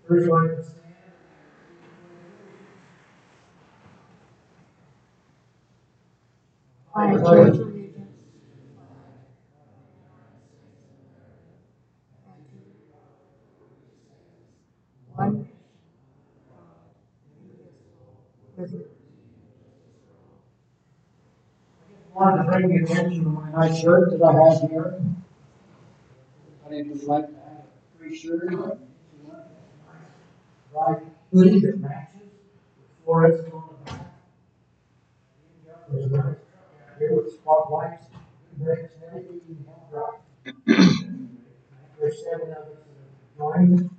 First one to stand. I pledge allegiance to one with wanted to bring your attention to my nice shirt that I have here. Anybody would like to have a free shirt? Right hoodie that matches with florets on the back. There's a nice truck out here with spotlights, brakes, and everything you can have right. There's 7 of us that have joined.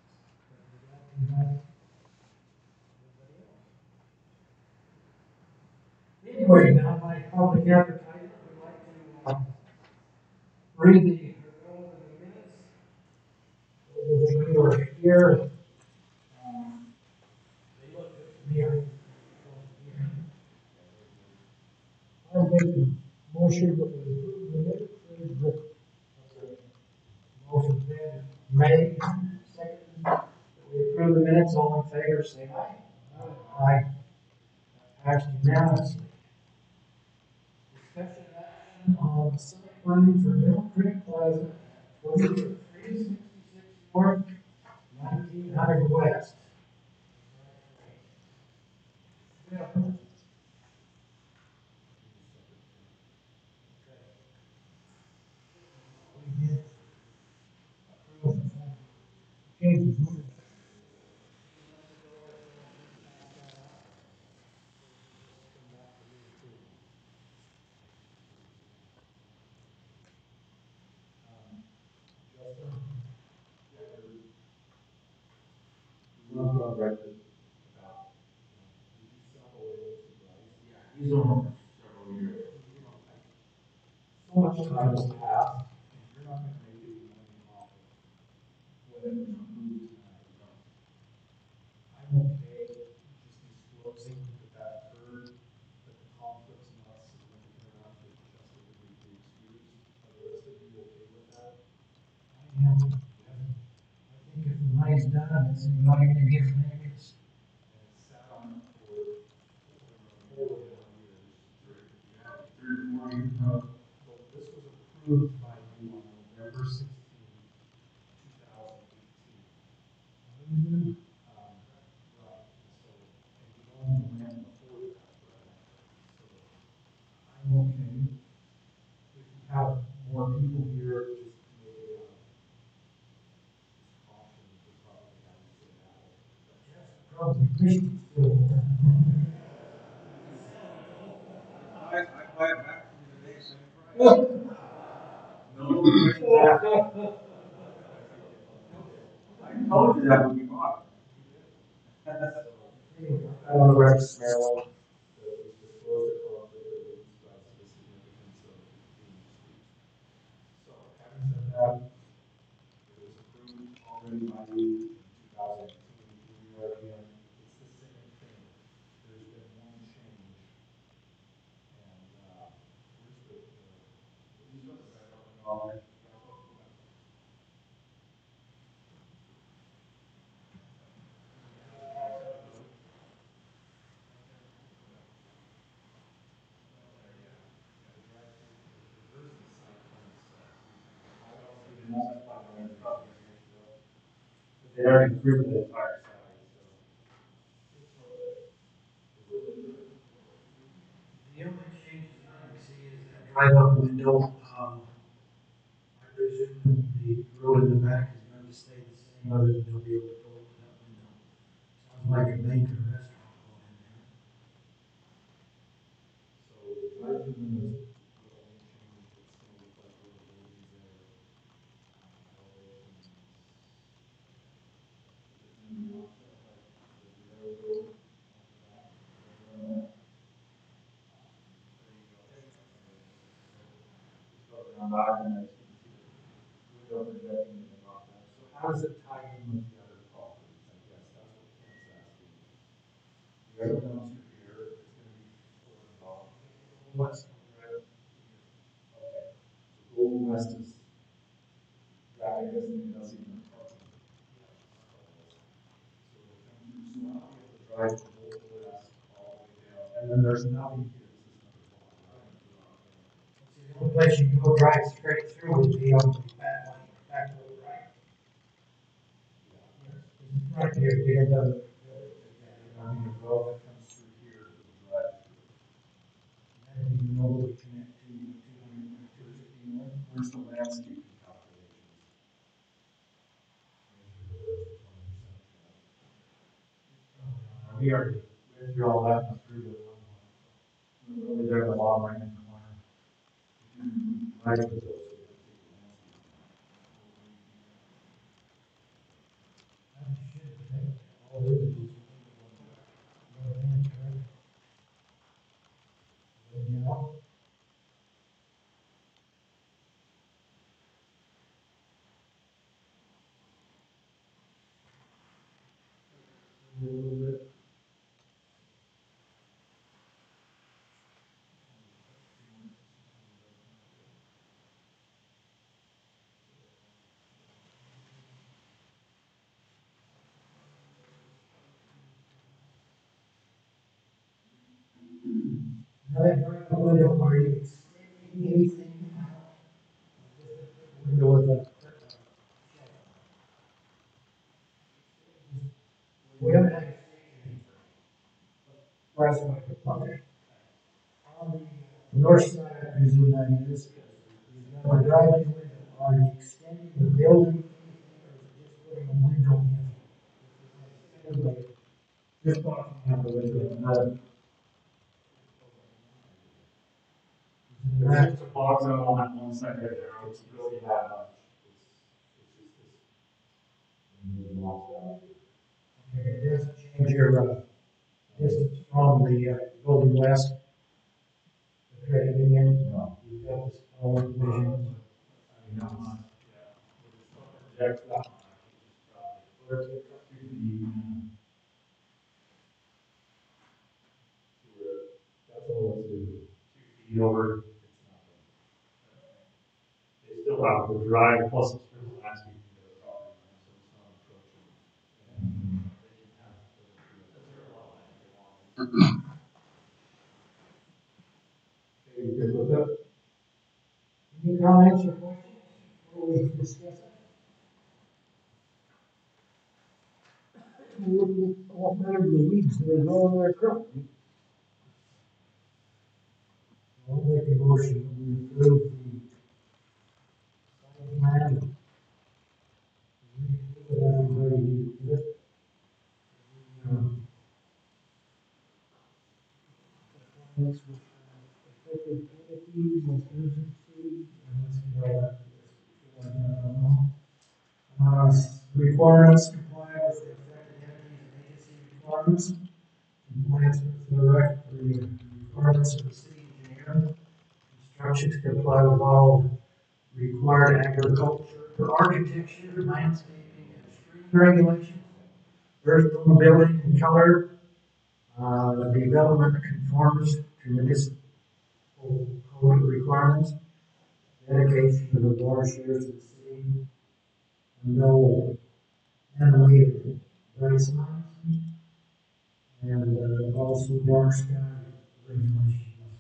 Anyway, now my public advertisement would like to read the relevant minutes. When we were here, they looked at me. I make a motion that we approve the minutes as written. Motion made, second, that we approve the minutes. All in favor, say aye. Aye. Passed unanimously. Discussion action on the site plan for Mill Creek Plaza, 366 North, 1900 West. Yeah. We did approve. Okay. On record about, he's on several years. So much time has passed, and you're not gonna make any money off of whatever you approved tonight. I'm okay just disclosing that occurred, that the conflict's not significant enough that Justin would need to be excused. Are the rest of you okay with that? I am. I think if the money's done, it's not gonna get finished. And it's sat on it for 4 years. 3 or 4 years. Well, this was approved by you on November 16, 2018. Right, so, and you owned the land before that, right? So, I'm okay. If you have more people here, just maybe, just caution, we probably have to sit out. But Jeff, probably appreciate it. I buy it back from you today, same price. No questions asked. I told you that when we bought it. On the record, Maryland, that was disclosed a conflict that was described to the significance of being excused. So, having said that, it was approved already by you in 2018. Here we are again. It's the same thing. There's been one change. And where's the back up and all that? They already approved the entire site, so. The only changes that I see is that drive-up window. I presume the road in the back is going to stay the same, other than they'll be able to go up to that window. Sounds like a bank or restaurant going in there. So the drive-through window is the only change that's going to reflect where the building's there. Elevations. It's going to be offset like the railroad at the back. Just go around back and I see the window projecting in the top there. So how does it tie in with the other properties? I guess that's what Ken's asking. The other ones are here, it's going to be involved. West. Okay. So Golden West is, that I guess, doesn't even parking. right from Old West all the way down, and then there's nothing here, this is number one, The only place you can go drive straight through would be on the back line, back road, right? Right here, the end of it. I mean, the road that comes through here is the drive through. And you know, we connect to 250 north. Where's the landscaping calculations? We already went through all that and through the one. We're really there in the bottom right hand corner. Right. Window, are you extending anything out? Window with a. We haven't had anything. Last one, okay. On the north side, I presume that is, you've got a driveway window, are you extending the building, or is it just putting a window in? Just walking out the window. There's just a box out on that one side right there, it's really that much. Okay, it doesn't change your, distance from the, building west. Okay, again, you've got this all vision. I mean, not much, yeah. Project that much, where's it cut through the, that's all it's doing. 2 feet over, it's nothing. They still have the drive plus it's for the landscaping to the property line, so it's not approaching. And they can have, that's their lot line if they want. Okay, you good with that? Any comments or questions before we discuss it? We'll off out of the weeds, there's no other crop. I'll make a motion, we approve the site plan. Everybody, compliance with affected entities, emergency, requirements, comply with the affected entities and agency requirements, compliance with the requirements of the city engineer, instructions to comply with all required agriculture, architecture, landscaping, and stream regulations, earth mobility and color, development conforms to municipal code requirements, dedication to the watersheds of the city, no animated grass lines, and also dark sky regulations.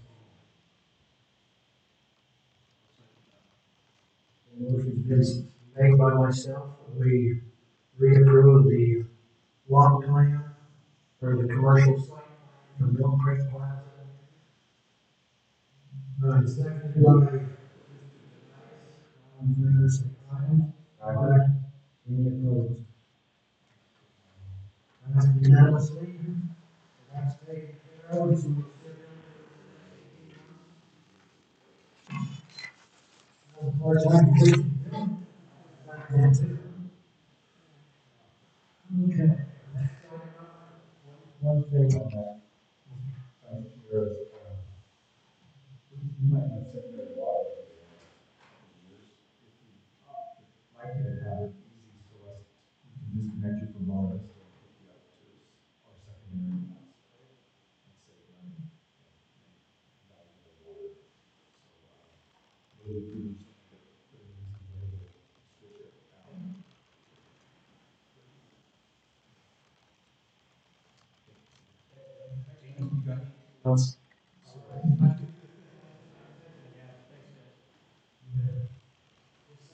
The motion's been made by myself, we reapprove the lot plan for the commercial site for Mill Creek Plaza. Seconded by Mr. Denies. All in favor, say aye. Aye. Any opposed? That's unanimously. That's taken care of. So we'll sit down for part-time position. That's it. Okay. One thing on that, here is, you might have secondary water over the next years. If I could have it easy so as we can disconnect you from water, so hook you up to our secondary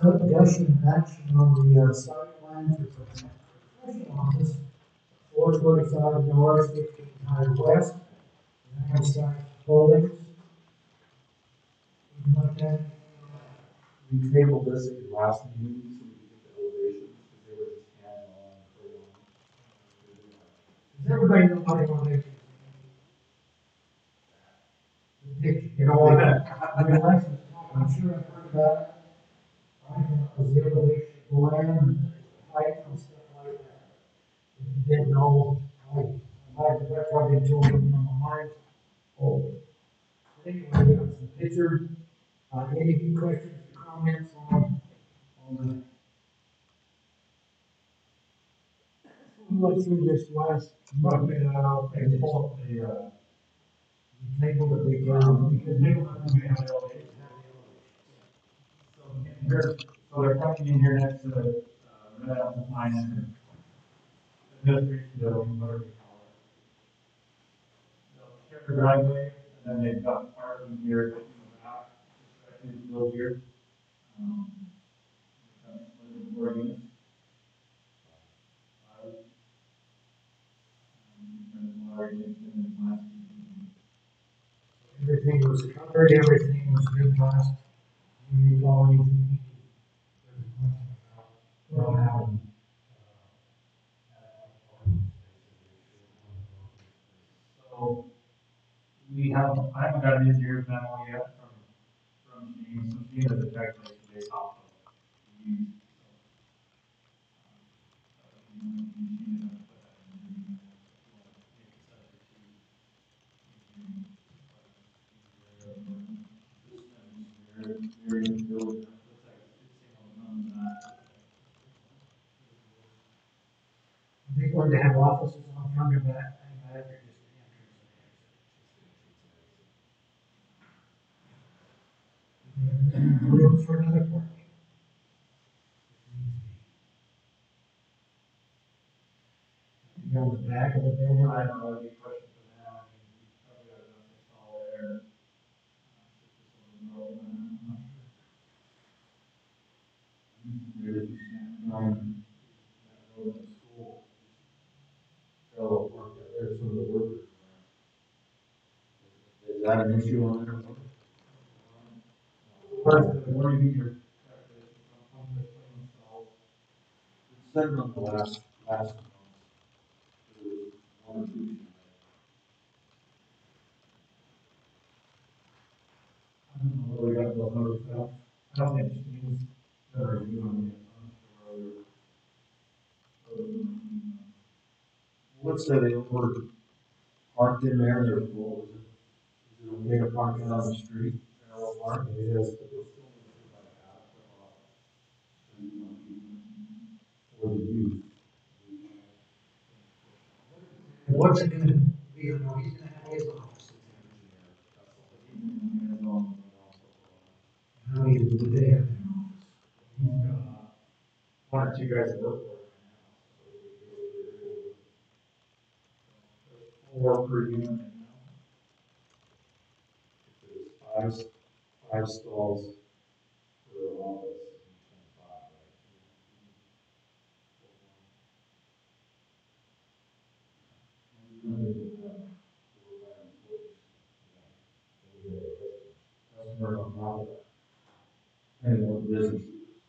Discussion and action on the site plan for professional office, 445 north, 1500 west, and site holdings. Anything like that? We tabled this at the last meeting, so we could get the elevations, because they were just hand-drawn, crayon. Does everybody know what they want to make? You know what? I'm sure I've heard about it. Right, because the elevation of the land, and height and stuff like that. If you didn't know, that's why they told me in my mind. Oh. Anyway, we got some pictures. Any questions or comments on the? We went through this last month, and they pull up the table that they got, because they don't have to have the elevation. So here, so they're coming in here next to the, Red Apple Pine Center. Administration building, whatever you call it. They'll share the driveway, and then they've got parking here in the back, especially still here. Four units. Everything was covered, everything was good last. You know, anything. Well, now. So we have, I haven't got an engineer's memo yet from Shane, so Shane has a calculation based off of these. Are they going to have offices on front of that? I imagine just the entrance and exit. Room for another parking. You on the back of the building? I don't know, any questions for now, I mean, we probably got enough installed there. Really, the school. So, there's some of the workers. Is that an issue on there? First, the more you your calculations on the installed. It said on the last month. It was 1 or 2. I don't know where we got those numbers from. I don't think Shane's done a review on the what's that over parked in there? There's full. Is it okay to park it on the street? Parallel park? It is. For the youth. And what's it gonna be? You know, he's gonna have his office in there. How many do they have in office? He's got 1 or 2 guys that work for him. 4 per unit. There's 5 stalls per office. Customer on top of that. And more business.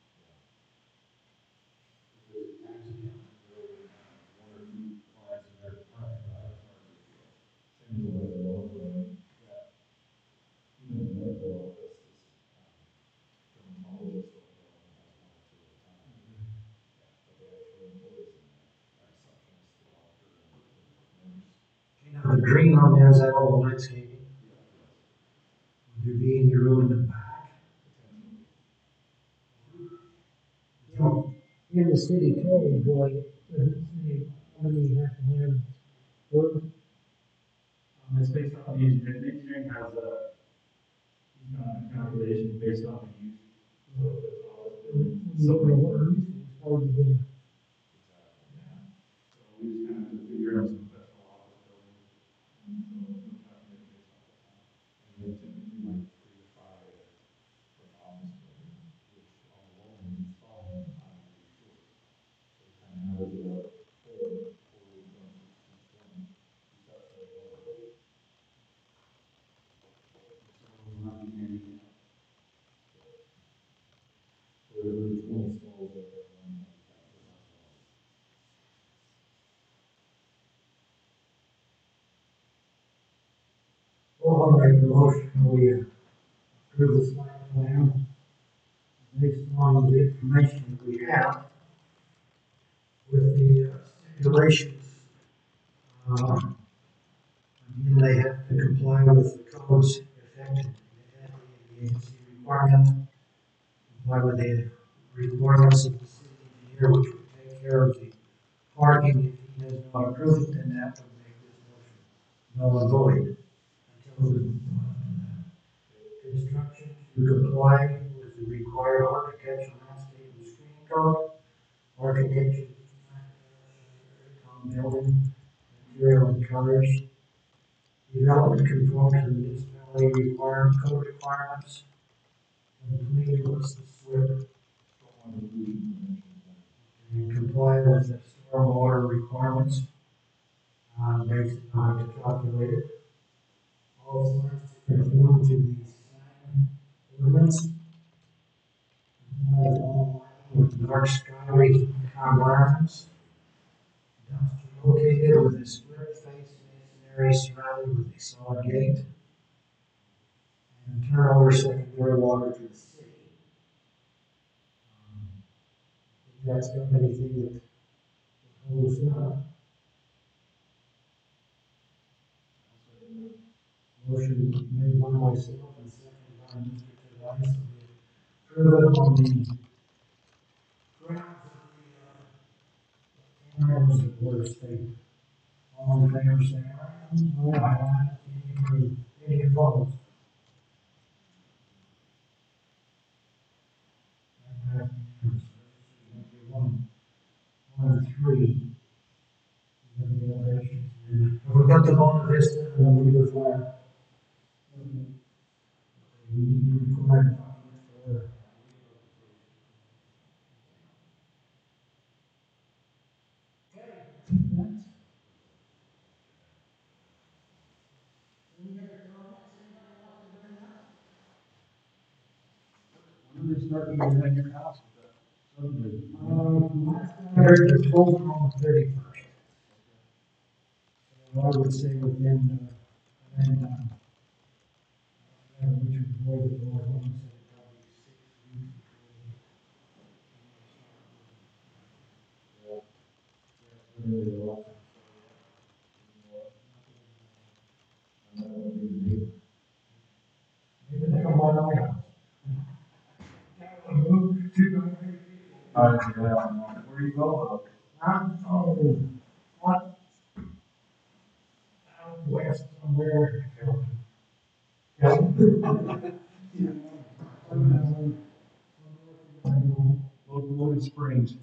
Now, the green on there, is that all landscaping? Would there be any room in the back? You know, in the city code, boy, doesn't say how many you have to have. Room. It's based on the engineering has a calculation based on the use. So So, what use is supposed to be? So we just kind of have to figure out some professional office buildings. And so we'll calculate based on the time. And then typically like 3 to 5 for an office building, which on the low end Well, I'll make the motion, we approve the site plan based on the information that we have with the stipulations. Again, they have to comply with the codes affected, the agency requirement, comply with the requirements of the city engineer, which would take care of the parking. If he does not approve it, then that would make this motion null and void until the construction to comply with the required architectural landscape and screening code, architecture, building, material and colors, development conform to the municipality code requirements, complete what's the SWIP, and comply with the stormwater requirements, based on to calculate it. All signs to conform to the sign ordinance, with dark sky environments, dumpster located with a split face masonry surrounded with a solid gate, and turn over secondary water to the city. If that's got anything that holds up. Motion made by myself and seconded by Mr. Tobias. Approve it on the grounds of the rules of order state. All in favor, say aye. Aye. Any opposed? One, three. We got the Bona Vista and we move forward. We need to require for. When do they start moving in your house? They're closed on the 31st. So I would say within, which would avoid the Lord Holmes said probably 6 weeks. Maybe they come on my house. Where do you go? What? Out west somewhere. Loaded Springs.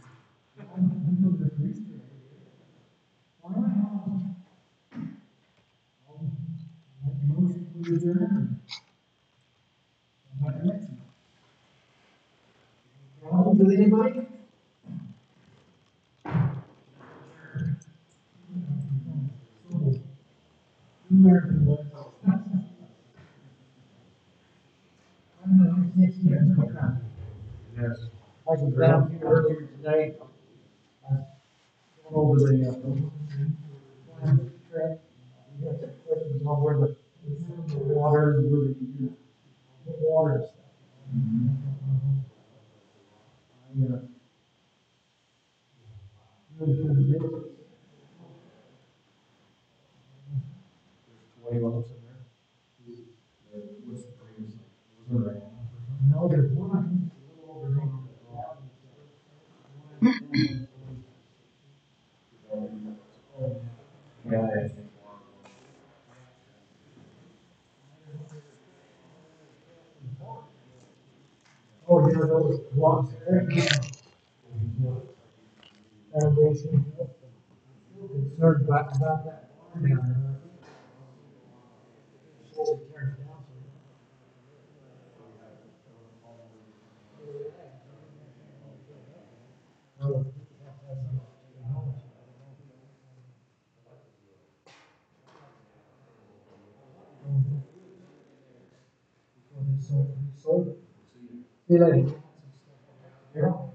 With anybody? Yes. I was down here earlier today. Over the, track. We had some questions on where the water is, where the water is. Twenty lots in there. What's the previous? Wasn't there? No, there's one. Yeah, I think. Oh, yeah, those blocks there. Foundation. Concerned about that. Barn down there. Slowly tearing it down, so. Sold it. See that? Yeah.